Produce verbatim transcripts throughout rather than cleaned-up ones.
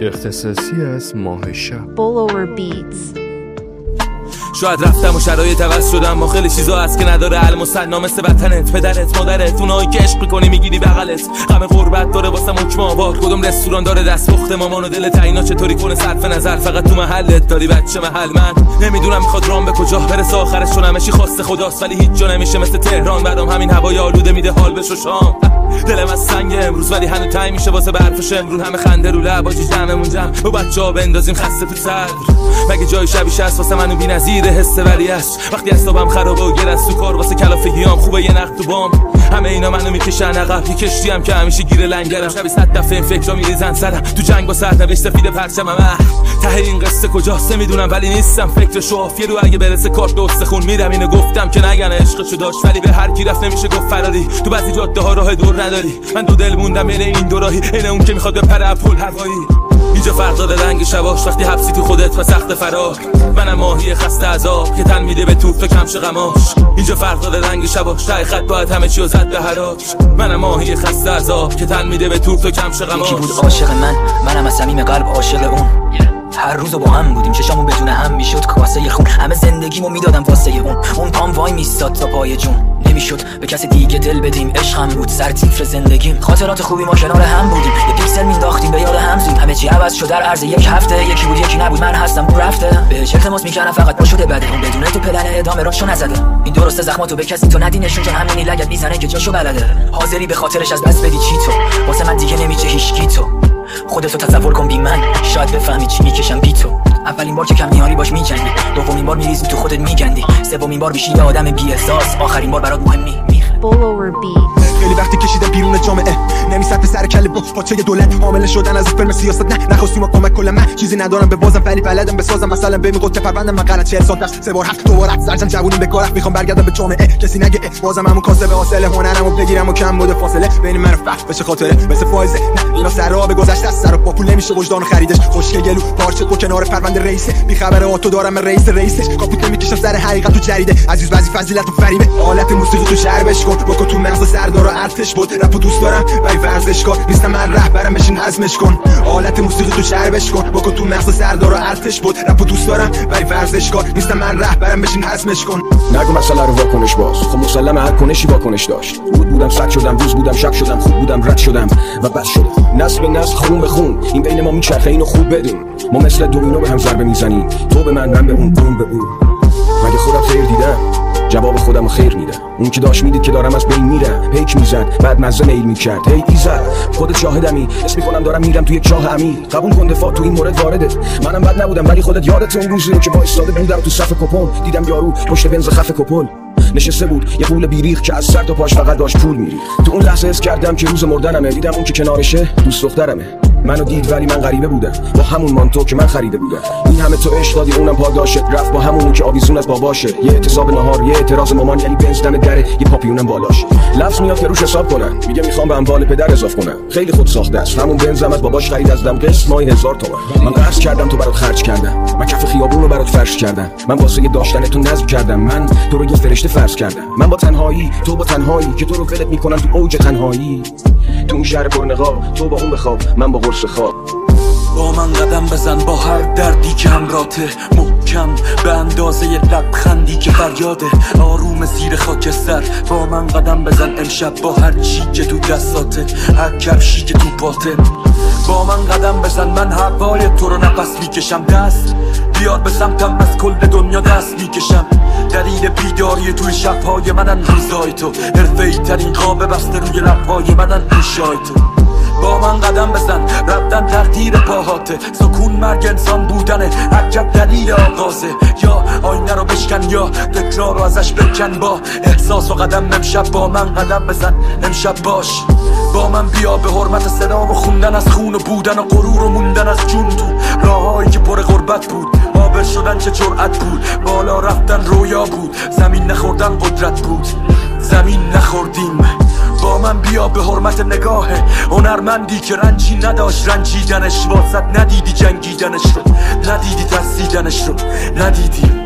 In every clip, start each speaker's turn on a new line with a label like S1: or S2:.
S1: اختصاصی از ماه شب.
S2: Bolower Beats.
S3: شاید رفتم و شرایط عوض شدم، ما خیلی چیزا هست که نداره علم و سنا، مثل وطنت، پدرت، مادرت، اونایی که عشق میکنی میگیری بغلت. غم غربت داره واسم حکم آوار، کدوم رستوران داره دستپخت مامان و دل تعیینا چطوری کنه صرف نظر، فقط تو محلت داری بچه محل. من نمیدونم میخواد رام به کجا برسه، آخرش چون همه چی خواست خداست، ولی هیچ جا نمیشه مثل تهران. بعدم همین هوای آلوده میده حال بشو شام. دلم از سنگ امروز ولی هنوز تای میشه واسه برف شمرون، همه خنده رو لب آجی جمعمون جمع و بچه‌ها بندازیم خسته تو صدر. مگه جای شبیش هست واسه منو بی‌نظیر حس ولی است، وقتی حسابم خرابه و گیر از تو کار واسه کلافگیام خوبه یه نقد تو بام. همه اینا منو میکشن عقب، یه کشتیم که همیشه گیر لنگرم. شبی صد دفعه این فکرا میریزن سرم، تو جنگ با سرنوشت سفید پرچمم. ته این قصه کجاست نمیدونم ولی نیستم فکر شافیه رو، اگه برسه کارت دوست خون میرم. اینو گفتم که نگن عشقشو داشت، ولی به هر کی رفت نمیشه گفت فراری. تو بعضی جاده ها راه دور نداری، من دو دل موندم بین این دو راهی، عین اون که میخواد بپره پول هوایی. اینجا فرق داره رنگ شباش، وقتی حبسی تو خودت و سخت فرار. منم ماهی خسته عذاب که تن میده به توپ و کمش غماش. اینجا فرق داره رنگ شباش، ته خط باید همه چیو زد به حراج. منم ماهی خسته عذاب که تن میده به توپ و کمش غماش.
S4: یکی بود عاشق من، منم از صمیم قلب عاشق اون. هر روز با هم بودیم، چشامون بدون هم میشد کاسه خون. همه زندگیمو میدادم واسه اون، اون پام وای میستاد تا پای جون. نمیشد به کسی دیگه دل بدیم، عشقم بود سر تیتر زندگیم. خاطرات خوبی ما کنار هم بودیم، یه پیکسل مینداختیم به یاد هم زود. همه چی عوض شد در عرض یک هفته، یکی بود یکی نبود، من هستم اون رفته. بهش التماس میکردم فقط با شده بده، اون بدون تو پلن ادامه راشو نزده. این درسته زخماتو به کسی تو ندی نشون، چون همونی لگد میزنه که جاشو بلده. حاضری به خاطرش از بس بدی چی تو، واسه من دیگه نمیشه هیچکی تو. خودتو تصور کن بی من، شاید بفهمی چی میکشم بی تو. اولین بار که کم میاری باش میجنگی، دومین بار میریزی تو خودت میگندی، سومین بار میشی یه آدم بی احساس، آخرین بار برات مهمی میخه.
S2: Bolower Beats.
S5: خیلی وقتی کشیدم بیرون جامعه، نمیصد به سر کله با پاچه دولت. حامل شدن از فیلم سیاست نه، نخواستی ما کمک کل من چیزی ندارم به بازم، ولی بلدم بسازم. مثلا به میگفت پروندم من غلط چهل سال داشت، سه بار هفت دوباره سرجم جوونیم به کارم. میخوام برگردم به جامعه، کسی نگه بازم همون کاسه به حاصل هنرمو بگیرم و کم بوده فاصله بین من و فقر بشه خاطره مثل فایزه. نه اینا سراب گذشته از سر با پول نمیشه وجدان خریدش. خوشگل گلو پارچه تو کنار پرونده رئیسه، بی خبر آتو دارم رئیس رئیسش. کاپوت نمیکشم سر حقیقت تو جریده، عزیز بعضی فضیلت و فریبه. حالت موسیقی تو شهر بشکن، بکن تو مغز سردار و ارتش بود. رپو دوست دارم ولی ورزشکار نیستم، من رهبرم بشین حزمش کن. حالت موسیقی تو شهر بشکن، بکن تو مغز سردار و ارتش بود. رپو دوست دارم ولی ورزشکار نیستم، من رهبرم بشین حزمش کن.
S6: نگو مسئله رو واکنش باز، خب مسلمه هر کنشی واکنش داشت. بود بودم سگ شدم، روز بودم شب شدم، خوب بودم رد شدم و بس شده. نسل به نسل، خون به خون، این بین ما میچرخه، اینو خوب بدون. ما مثل دومینو به هم ضربه میزنیم، تو به من، من به اون، اون به اون. مگه خودم خیر دیدم؟ جواب خودم خیر میدم. اون که داشت میدید که دارم از بین میرم، پیک میزد بعد مزه میل میکرد. هی ایزد خودت شاهدمی، اسم میکنم دارم میرم توی یک چاه عمیق. قبول کن دفاع تو این مورد وارده، منم بد نبودم ولی خودت یادت اون روزی که با استاده بودم تو صف کپون. دیدم یارو پشت بنز خف کپل نشسته بود، یه پول بیریخ که از سر تا پاش فقط داشت پول میری. تو اون لحظه حس کردم که روز مردنمه. دیدم اون که کنارشه دوست دخترمه. منو دید ولی من غریبه بودم، با همون مانتو که من خریده بودم. این همه تو عشق دادی اونم پاداشه، رفت با همون که آویزون از باباشه. یه اعتصاب نهار، یه اعتراض مامان، یعنی بنز دم دره، یه پاپیونم بالاش. لفظ میاد که روش حساب کنن، میگه میخوام به اموال پدر اضاف کنم. خیلی خود ساخته است، همون بنزم از باباش خرید، از دم قسط ماهی هزار تومان. من قرض کردم تو برات خرج کردم، من کف خیابون رو برات فرش کردم. من واسه داشتن تو نذر کردم، من تو رو یه فرشته فرض کردم. من با تنهایی، تو با تنهایی که تو رو ولت میکنن تو اوج تنهایی. تو اون شهر پرنقاب، تو با اون بخواب، من با قرص خواب.
S7: با من قدم بزن با هر دردی که همراته، محکم به اندازه لبخندی که فریاده. آروم زیر خاکستر با من قدم بزن امشب، با هر چی که تو دستاته، هر کفشی که تو پاته. با من قدم بزن، من هوای تو رو نفس میکشم. دست بیار به سمتم، از کل دنیا دست میکشم. دلیل بیداری توی شبهای منن روزای تو، حرفه‌ای ترین خواب بسته روی لبهای منن گوشای تو. با من قدم بزن، رفتن تقدیر پاهاته. سکون مرگ انسان بودنه، عجب دلیل آغازه. یا آینه رو بشکن یا تکرار رو ازش بکن. با احساس و قدم امشب با من قدم بزن، امشب باش با من. بیا به حرمت صدا و خوندن از خون و بودن و غرور و موندن از جون تو راههایی که پر غربت بود. قابل شدن چه جرأت بود، بالا رفتن رویا بود. زمین نخوردن قدرت بود، زمین نخوردیم. با من بیا به حرمت نگاه هنرمندی که رنجی نداشت رنجیدنش. واسط ندیدی جنگیدنش رو، ندیدی ترسیدنش رو، ندیدی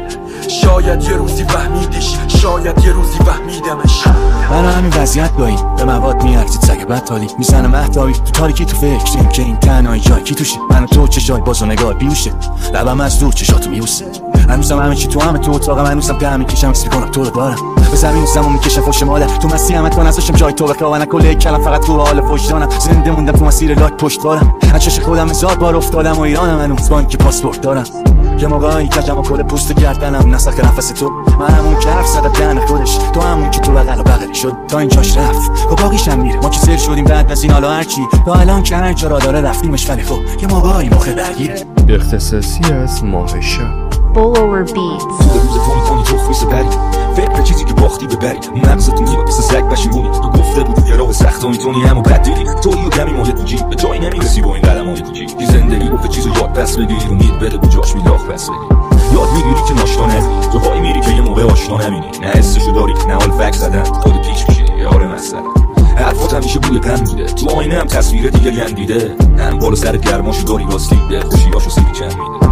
S7: شاید یه روزی فهمیدیش، شاید یه روزی فهمیدمش.
S8: من همین وضعیت دایی به مواد میارزید سگ بدتالی میزنم اهدایی تو تاریکی تو فکریم که این تنهایی جای کی توشه. من و تو چشای باز و نگاه بیوشه لبم از دور چشاتو میوسه. هنوزم همه چی تو همه تو اتاقم هنوزم که همه کشم اسمی کنم تو رو دارم به زمین زمون میکشم فوش مادر تو مسیح همت کن ازشم جای تو بخواه و نکله کلم فقط تو حال فوش دارم. زنده موندم تو مسیر لاک پشت دارم از چش خودم هزار بار افتادم و ایرانم هنوز بانک پاسپورت دارم. یه موقعی کجم و کل پوست گردنم نسخ نفس تو. من همون که حرف زده دهن خودش تو همون که تو بغل و بغلی شد تا اینجاش رفت و باقیشم میره. ما که سر شدیم بعد از این حالا هرچی تا الان که هر جا را داره رفتیمش ولی خب یه موقعی مخه درگیره.
S1: اختصاصی از ماه شب
S2: Follower Beats.
S6: تو روز فونی کنی تخمی سپری فکر چیزی که باختی ببری مغزت میاد مثل سگ پشیمونی. تو گفته بودی یه راه سخت و میتونی همو بد دیدی تویی و کمی ماله تو جیب به جایی نمیرسی با این قدم های تو جیب. یه زندگی گفته چیزو یاد پس بگیری امید بده به جاش میلاخ پس بگیری. یاد میگیری که ناشتا نبینی تو پایی میری که یه موقع آشنا نبینی. نه حسشو داری نه حال فک زدن خود پیش میشه یاره مسئله. حرفات همیشه بوی پن بوده تو آینه هم تصویر دیگه گندیده. هم بالا سر گرماشو داری راستی خوشیاشو سیری چند میده.